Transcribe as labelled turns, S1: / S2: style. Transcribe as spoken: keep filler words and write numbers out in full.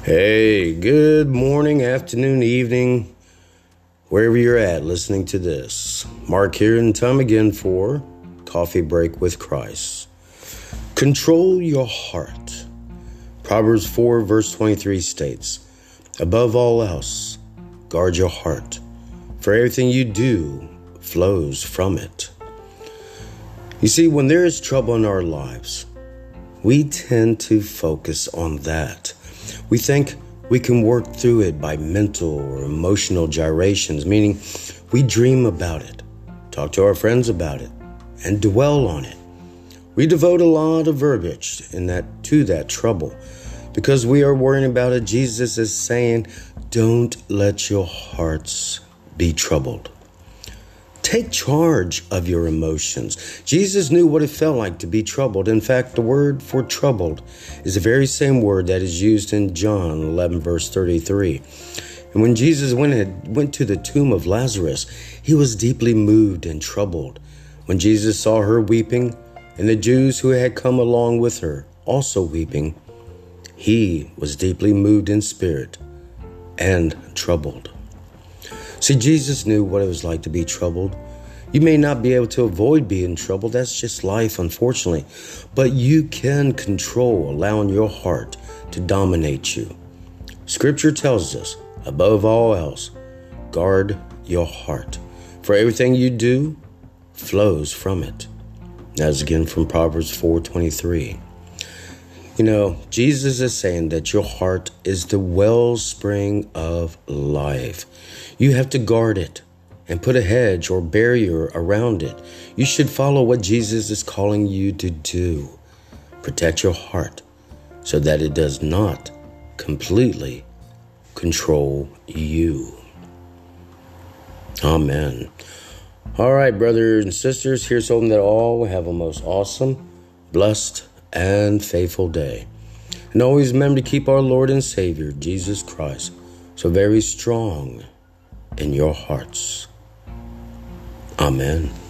S1: Hey, good morning, afternoon, evening, wherever you're at listening to this. Mark here, and time again for Coffee Break with Christ. Control your heart. Proverbs four verse twenty-three states, above all else, guard your heart, for everything you do flows from it. You see, when there is trouble in our lives, we tend to focus on that. We think we can work through it by mental or emotional gyrations, meaning we dream about it, talk to our friends about it, and dwell on it. We devote a lot of verbiage in that to that trouble because we are worrying about it. Jesus is saying, don't let your hearts be troubled. Take charge of your emotions. Jesus knew what it felt like to be troubled. In fact, the word for troubled is the very same word that is used in John eleven, verse thirty-three. And when Jesus went, went to the tomb of Lazarus, he was deeply moved and troubled. When Jesus saw her weeping, and the Jews who had come along with her also weeping, he was deeply moved in spirit and troubled. See, Jesus knew what it was like to be troubled. You may not be able to avoid being troubled. That's just life, unfortunately. But you can control allowing your heart to dominate you. Scripture tells us, above all else, guard your heart, for everything you do flows from it. That's again from Proverbs four twenty-three. You know, Jesus is saying that your heart is the wellspring of life. You have to guard it and put a hedge or barrier around it. You should follow what Jesus is calling you to do. Protect your heart so that it does not completely control you. Amen. All right, brothers and sisters, here's hoping that all will have a most awesome, blessed, and faithful day. And always remember to keep our Lord and Savior, Jesus Christ, so very strong in your hearts. Amen.